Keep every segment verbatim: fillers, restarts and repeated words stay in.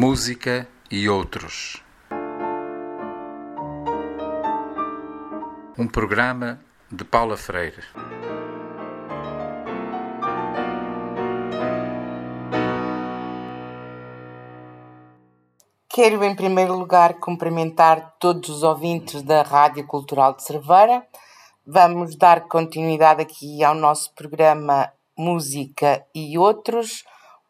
música e outros. Um programa de Paula Freire. Quero, em primeiro lugar, cumprimentar todos os ouvintes da Rádio Cultural de Cerveira. Vamos dar continuidade aqui ao nosso programa Música e Outros,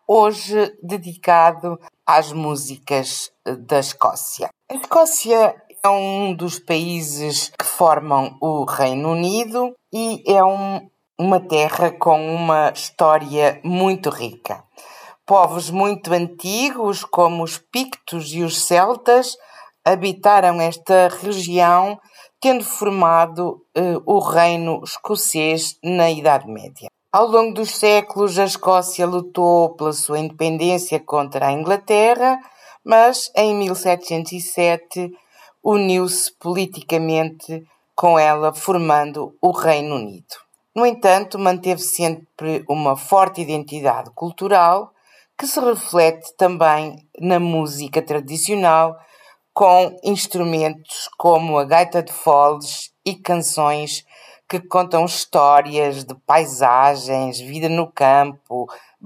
hoje dedicado às músicas da Escócia. A Escócia é um dos países que formam o Reino Unido e é um, uma terra com uma história muito rica. Povos muito antigos, como os Pictos e os Celtas, habitaram esta região, tendo formado eh, o reino escocês na Idade Média. Ao longo dos séculos, a Escócia lutou pela sua independência contra a Inglaterra, mas em mil setecentos e sete uniu-se politicamente com ela, formando o Reino Unido. No entanto, manteve sempre uma forte identidade cultural, que se reflete também na música tradicional, com instrumentos como a gaita de foles e canções que contam histórias de paisagens, vida no campo,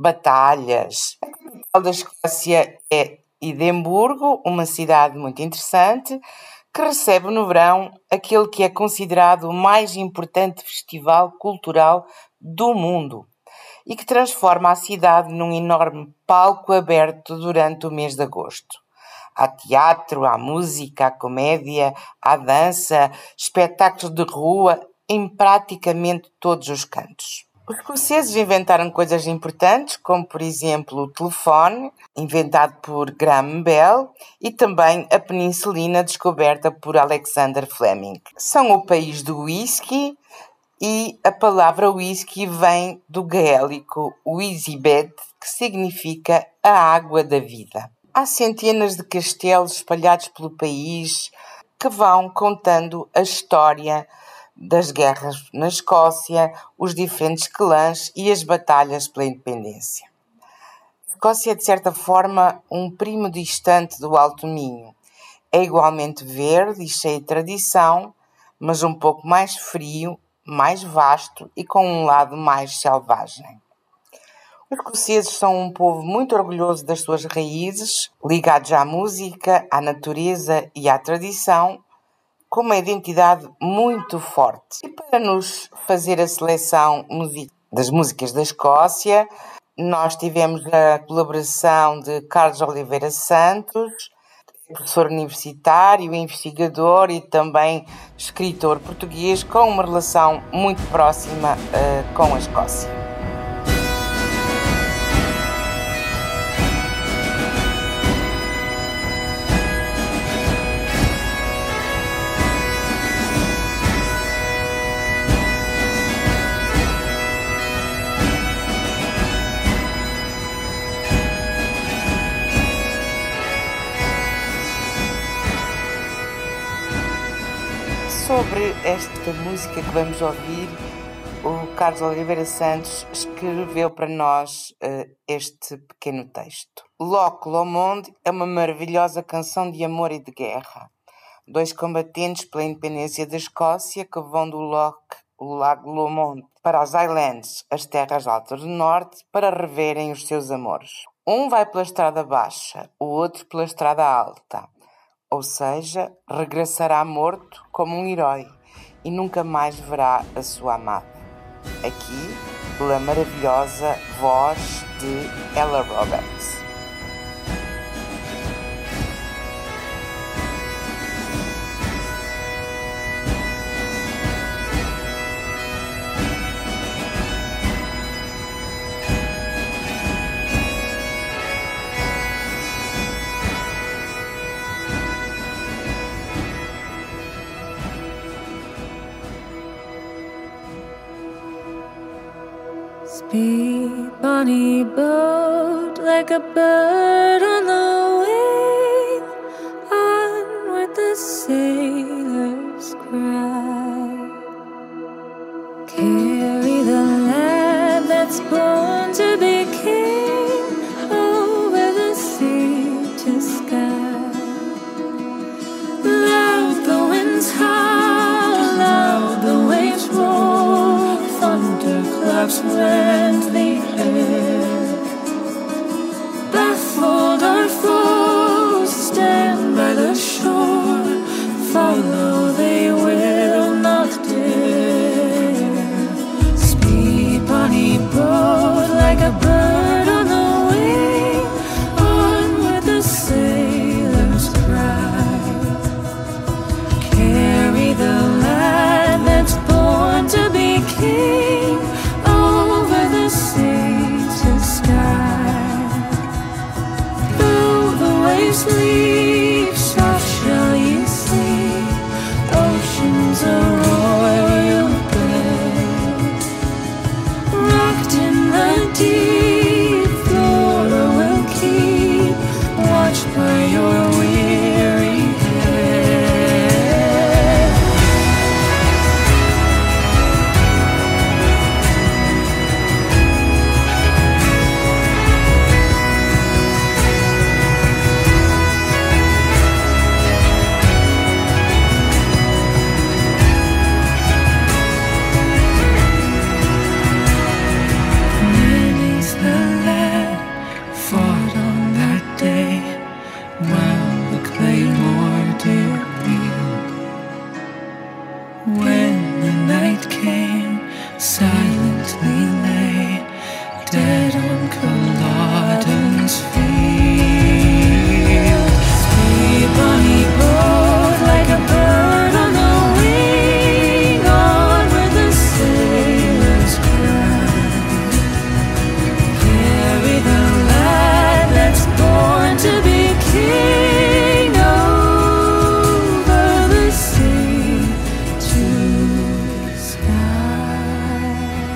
batalhas. A capital da Escócia é Edimburgo, uma cidade muito interessante, que recebe no verão aquele que é considerado o mais importante festival cultural do mundo e que transforma a cidade num enorme palco aberto durante o mês de agosto. Há teatro, há música, há comédia, há dança, espetáculos de rua em praticamente todos os cantos. Os escoceses inventaram coisas importantes, como por exemplo o telefone, inventado por Graham Bell, e também a penicilina, descoberta por Alexander Fleming. São o país do whisky, e a palavra whisky vem do gaélico Wheezybead, que significa a água da vida. Há centenas de castelos espalhados pelo país que vão contando a história das guerras na Escócia, os diferentes clãs e as batalhas pela independência. A Escócia é, de certa forma, um primo distante do Alto Minho. É igualmente verde e cheio de tradição, mas um pouco mais frio, mais vasto e com um lado mais selvagem. Os escoceses são um povo muito orgulhoso das suas raízes, ligados à música, à natureza e à tradição, com uma identidade muito forte. E para nos fazer a seleção das músicas da Escócia, nós tivemos a colaboração de Carlos Oliveira Santos, professor universitário, investigador e também escritor português, com uma relação muito próxima uh, com a Escócia. Sobre esta música que vamos ouvir, o Carlos Oliveira Santos escreveu para nós uh, este pequeno texto. Loch Lomond é uma maravilhosa canção de amor e de guerra. Dois combatentes pela independência da Escócia que vão do Loch, o Lago Lomond, para as Highlands, as terras altas do norte, para reverem os seus amores. Um vai pela estrada baixa, o outro pela estrada alta. Ou seja, regressará morto como um herói e nunca mais verá a sua amada. Aqui, pela maravilhosa voz de Ella Roberts. Speed, bonny boat, like a bird on the wing, onward the sailors cry. Carry the lad that's born to be king over the sea to laughs rend the air. Baffled our foes stand by the shore, follow they will not dare. Speed, bonny boat, like a bird on the wing, onward the sailors cry. Carry the lad that's born to be king over the sea to sky. Though the waves leave, soft shall ye see, ocean's a royal bed. Rocked in the deep, Flora will keep watch by your weary head. Nearly's the lad fought on that day, while the claymore did wield. When the night came, silently lay dead on Culloden's field. Speed, bonny boat, like a bird on the wing, onward the sailors cry. Carry the lad that's born to be king over the sea to sky.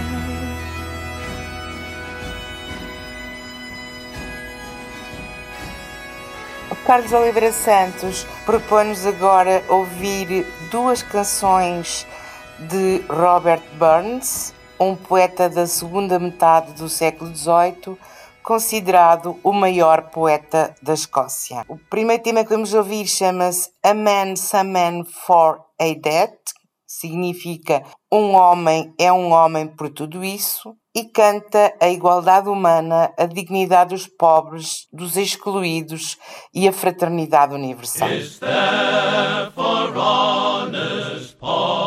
O Carlos Oliveira Santos propõe-nos agora ouvir duas canções de Robert Burns, um poeta da segunda metade do século dezoito, considerado o maior poeta da Escócia. O primeiro tema que vamos ouvir chama-se A Man, Some Man for a Debt, significa um homem é um homem por tudo isso, e canta a igualdade humana, a dignidade dos pobres, dos excluídos e a fraternidade universal. Is there for honest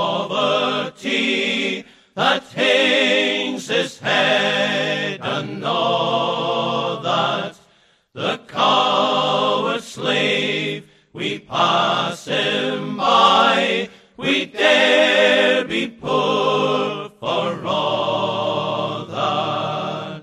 poverty that hangs his head and know that the coward slave we pass him by, we dare be poor for all that.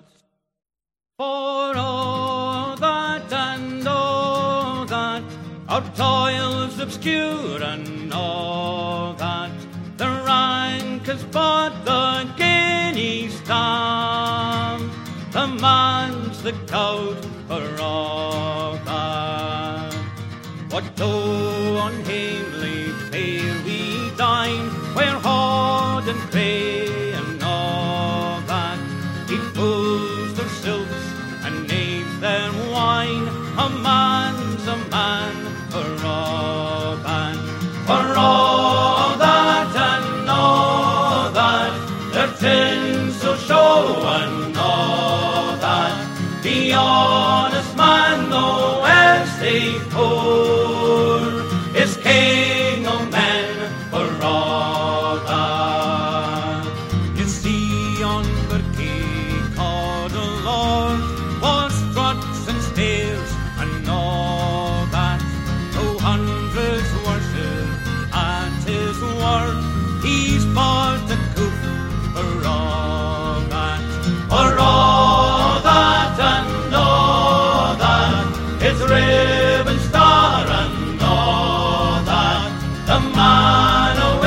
For all that and all that, our toils obscure and all that, the rank is but the guinea's stamp, the man's the coward for all that. What though unhamely fare we dine, where hod and cray and all that, he fools their silks and knaves their wine, a man's a man for all that. For all that and all that, their tinsel show and all that, the honest man, though as they poor, is king of men for all that. You see on Birkie Cawdor was struts and stairs and all that, though hundreds worship at his word, he's but a cook for all that. For all that and all that, his ribbon star and all that, the man of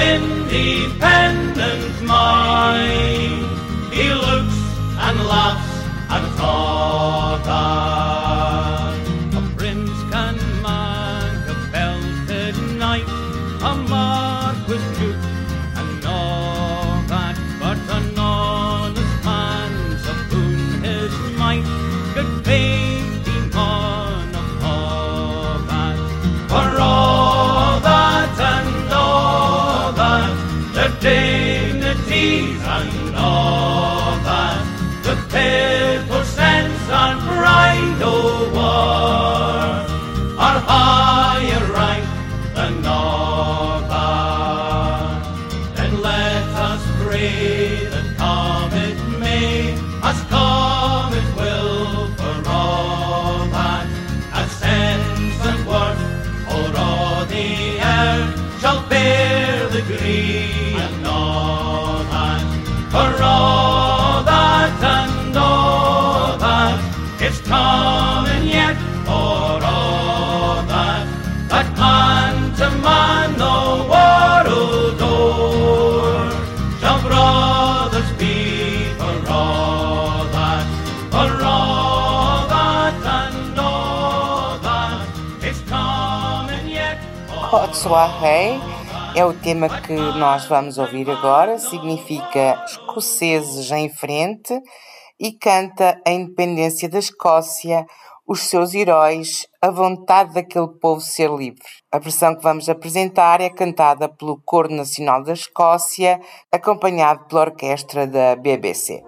independent mind, he looks and laughs at all that. A prince can make a belted knight, a marquis duke and all that, but an honest man's aboon his might could pay the man of all that. For all that and all that, their dignities and all free and all that, for all that and all that is coming yet, for all that, that man to man the world o'er shall brothers be, for all that, for all that and all that is coming yet. Hot Soirée é o tema que nós vamos ouvir agora, significa escoceses em frente e canta a independência da Escócia, os seus heróis, a vontade daquele povo ser livre. A versão que vamos apresentar é cantada pelo Coro Nacional da Escócia, acompanhado pela orquestra da B B C.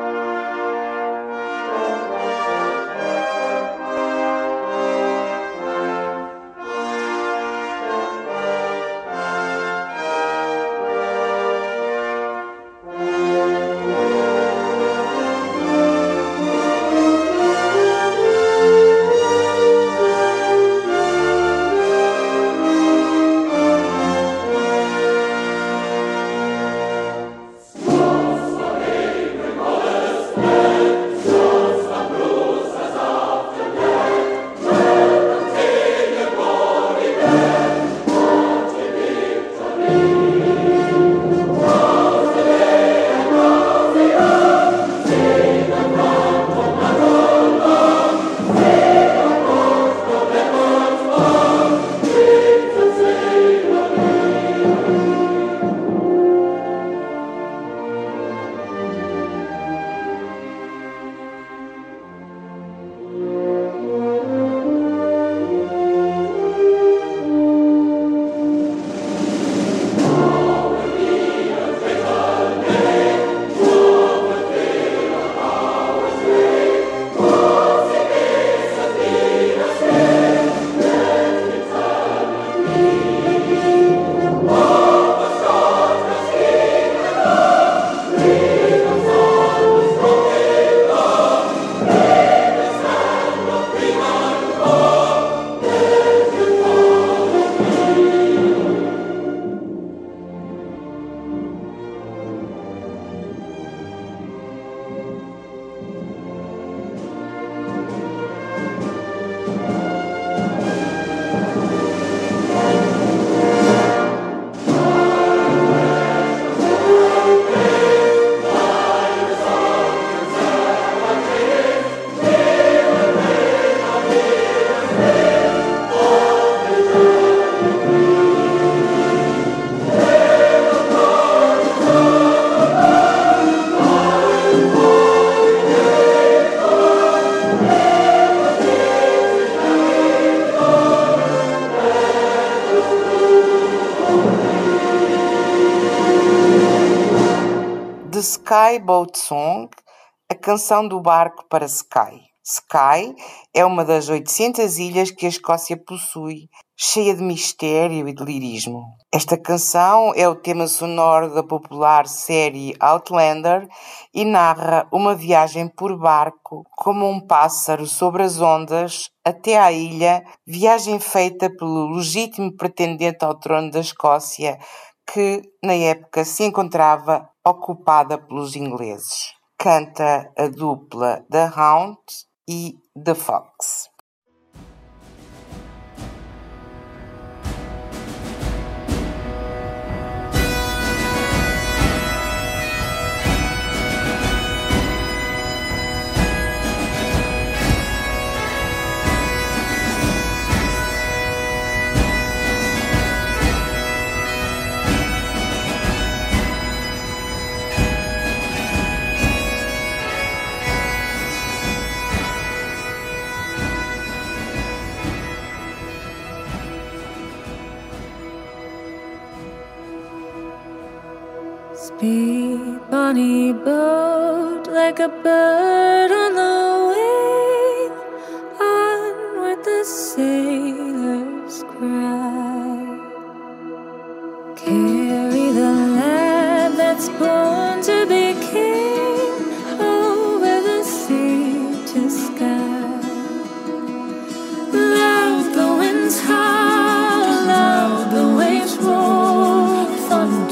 The Sky Boat Song, a canção do barco para Skye. Skye é uma das oitocentas ilhas que a Escócia possui, cheia de mistério e de lirismo. Esta canção é o tema sonoro da popular série Outlander e narra uma viagem por barco como um pássaro sobre as ondas até à ilha, viagem feita pelo legítimo pretendente ao trono da Escócia, que na época se encontrava ocupada pelos ingleses. Canta a dupla The Hound e The Fox. Speed, bonny boat, like a bird on the wing, onward the sailors cry. Carry the lad that's born to be king over the sea to sky. Loud the winds howl, loud the waves roar, thunder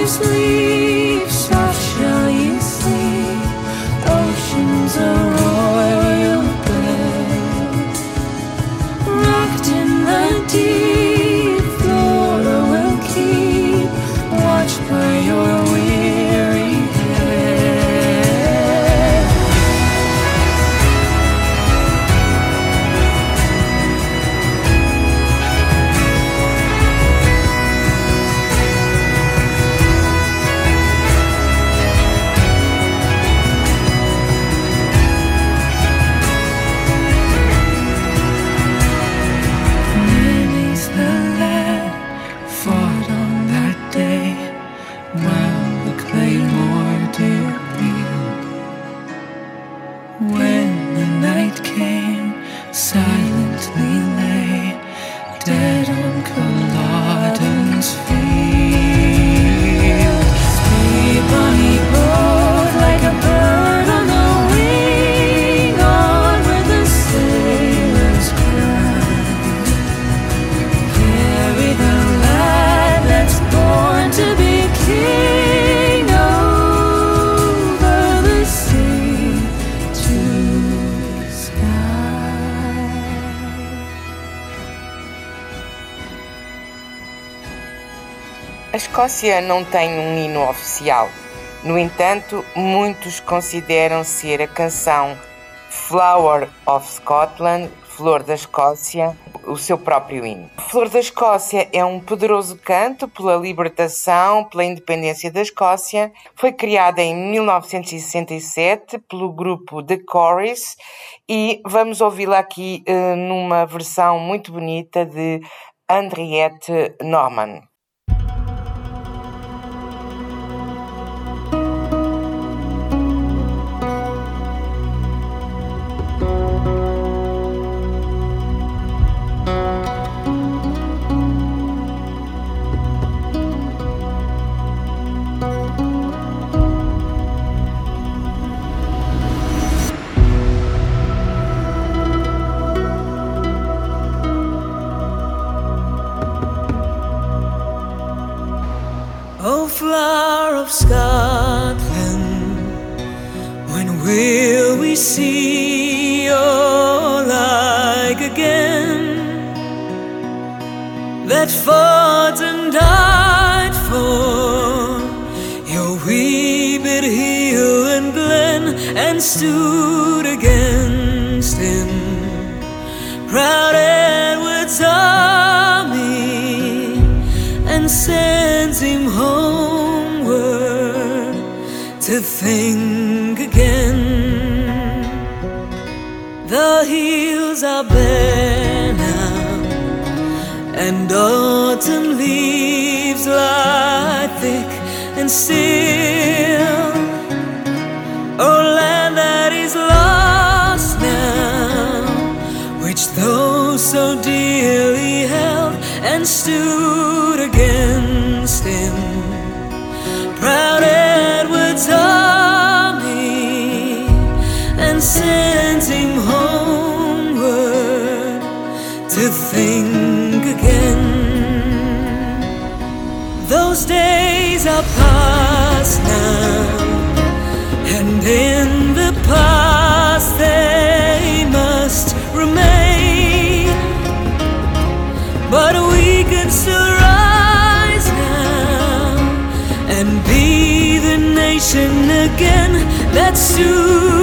sleep, soft shall you sleep. Oceans a royal bed, rocked in the deep. Flora will keep watch by your weary head. Lilies the lad fought on that day, while the claymore did yield. When the night came, silently lay dead on Culloden's field. Sleep, bonny boat, like a bird on the wing, on where the sailors cry. Carry the lad that's born to be king over the sea to sky. A Escócia não tem um hino oficial. No entanto, muitos consideram ser a canção Flower of Scotland, Flor da Escócia, o seu próprio hino. Flor da Escócia é um poderoso canto pela libertação, pela independência da Escócia. Foi criada em mil novecentos e sessenta e sete pelo grupo The Corrs e vamos ouvi-la aqui uh, numa versão muito bonita de Henriette Norman. Oh, flower of Scotland, when will we see your like again? That fought and died for your wee bit hill and glen, and stood against him, proud Edward's army, and sends him homeward to think again. The hills are bare now, and autumn leaves lie thick and still. Oh, land that is lost now, which thou so dearly held, and stood against him, proud Edward's army, and sent him homeward to think again. Those days are past now, and in the past they must remain, but we can still rise now and be the nation again that stood